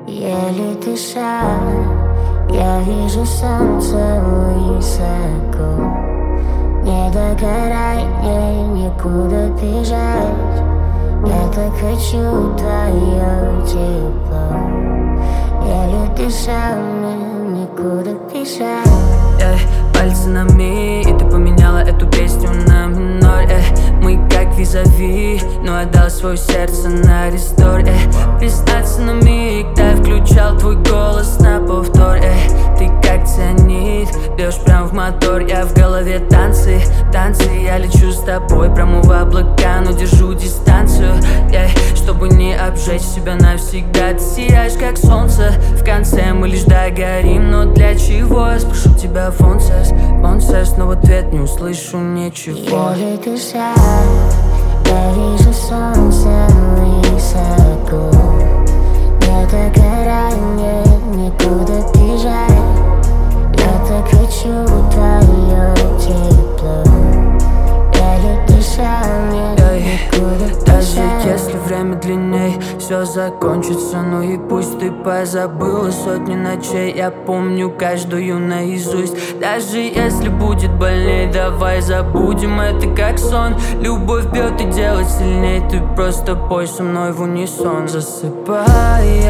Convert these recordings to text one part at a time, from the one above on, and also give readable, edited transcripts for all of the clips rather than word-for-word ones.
Еле дыша, я вижу солнце высоко. Не догорай, мне некуда бежать. Я так хочу твое тепло. Еле дыша, мне некуда бежать. Пальцы на ми, и ты поменяла эту песню на минор. Мы как визави, но отдал свое сердце на рестор. Признаться на миг, да, включал твой голос на повтор. Ты как цианид, бьешь прям в мотор. Я в голове танцы, я лечу с тобой прямо в облака, но держу дистанцию, чтобы не обжечь себя навсегда. Ты сияешь как солнце, в конце мы лишь догорим. Но для чего, я спрошу тебя, фонсес, но в ответ не услышу ничего. Еле дыша, я вижу солнце высоко. Не догорай, мне некуда бежать. Я так хочу твое тепло. Еле дыша, мне некуда бежать. Даже если время длинней, все закончится. Ну и пусть ты позабыла сотни ночей, я помню каждую наизусть. Даже если будет больней, давай забудем это как сон. Любовь бьет и делает сильней, ты просто пой со мной в унисон. Засыпай,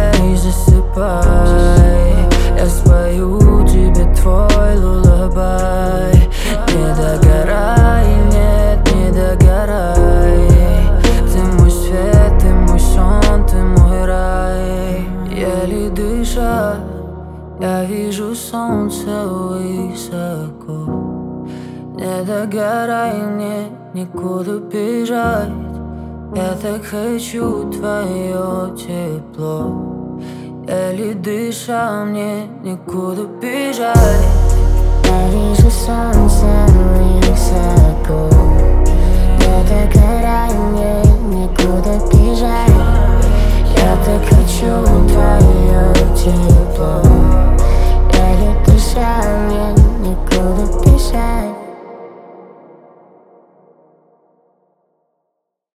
засыпай, я спою тебе твой лулабай. Не догорай, нет, не догорай. Ты мой свет, ты мой сон, ты мой рай. Еле дыша, я вижу солнце высоко. Не догорай, мне некуда бежать. Я так хочу твое тепло. Еле дыша, мне некуда бежать. Я вижу солнце высоко. Не догорай, мне некуда бежать. Я так хочу